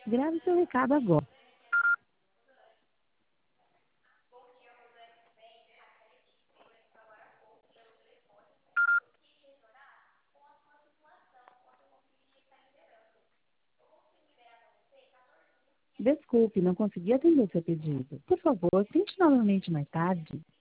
Grave seu recado agora. Desculpe, não consegui atender seu pedido. Por favor, tente novamente mais tarde.